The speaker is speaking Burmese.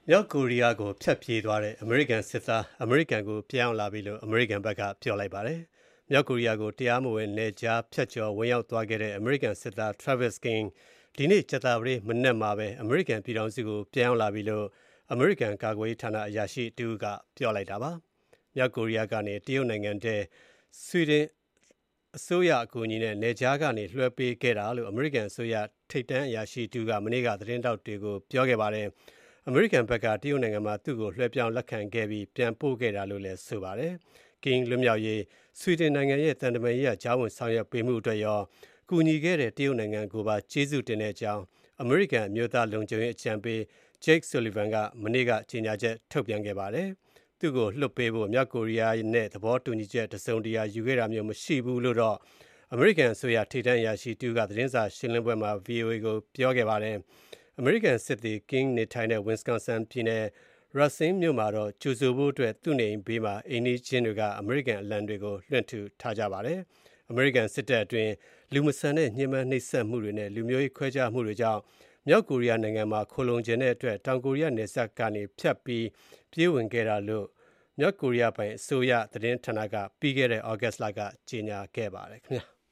မြောက်ကိုရီးယားကိုဖျက်ပြေးသွားတဲ့အမေရိကန်စစ်သားအမေရိကန်ကိုပြန်ရောက်လာပြီလို့အမေရိကန်ဘက်ကပြောလိုက်ပါတယ်။မြောက်ကိုရီးယားကိုတရားမဝင်နယ်ခြားဖြတ်ကျော်ဝင်ရောက်သွားခဲ့တဲ့အမေရိကန်စစ်သား Travis King ဒီနေ့ကြာသပတေးမနက်မှာပဲအမေရိကန်ပြည်ထောင်စုကိုပြန်ရောက်လာပြီလို့အမေရိကန်ကာကွယ်ရေးဌာနအရာရှိတဦးကပြောလိုက်တာပါ။မြောက်ကိုရီးယားကနေတရုတ်နိုင်ငံထဲဆွီဒင်အစိုးရအကူအညီနဲ့နယ်ခြားကနေလွှဲပေးခဲ့တာလို့အမေရိကန်အစိုးရထိပ်တန်းအရာရှိတဦးကမနေ့ကသတင်းတောက်တွေကိုပြောခဲ့ပါတယ်။ အမေရိကန်ဘက်ကတရုတ်နိုင်ငံမှာသူ့ကိုလွှဲပြောင်းလက်ခံခဲ့ပြီးပြန်ပို့ခဲ့တာလို့လည်းဆိုပါတယ်။ King လွတ်မြောက်ရေးဆွီဒင်နိုင်ငံရဲ့တန်တမာရေးကြားဝင်ဆောင်ရွက်ပေးမှုအတွက်ရောကူညီခဲ့တဲ့တရုတ်နိုင်ငံကိုပါကျေးဇူးတင်တဲ့အကြောင်းအမေရိကန်အမျိုးသားလုံခြုံရေးအကြံပေး Jake Sullivan ကမနေ့ကကြေညာချက်ထုတ်ပြန်ခဲ့ပါတယ်။ သူ့ကိုလွှတ်ပေးဖို့မြောက်ကိုရီးယားနဲ့သဘောတူညီချက်တစုံတရာယူခဲ့တာမျိုးမရှိဘူးလို့တော့အမေရိကန်အစိုးရထိပ်တန်းအရာရှိတဦးကသတင်းစာရှင်းလင်းပွဲမှာ VOA ကိုပြောခဲ့ပါတယ်။ အမေရိကန်စစ်သည် King နေထိုင်တဲ့ Wisconsin ပြည်နယ် Racine မြို့မှာတော့ကြိုဆိုဖို့အတွက်သူ့နေအိမ်ဘေးမှာအိမ်နီးချင်းတွေကအမေရိကန်အလံတွေကိုလွှင့်ထူထားကြပါတယ်။ အမေရိကန်စစ်တပ်အတွင်းလူမဆန်တဲ့ညှဉ်းပန်းနှိပ်စက်မှုတွေနဲ့လူမျိုးရေးခွဲခြားမှုတွေကြောင့်မြောက်ကိုရီးယားနိုင်ငံမှာခိုလှုံချင်တဲ့အတွက်တောင်ကိုရီးယားနယ်စပ်ကနေဖြတ်ပြီးပြေးဝင်ခဲ့တာလို့မြောက်ကိုရီးယားပိုင်အစိုးရသတင်းဌာနကပြီးခဲ့တဲ့ August လကကြေညာခဲ့ပါတယ်ခင်ဗျာ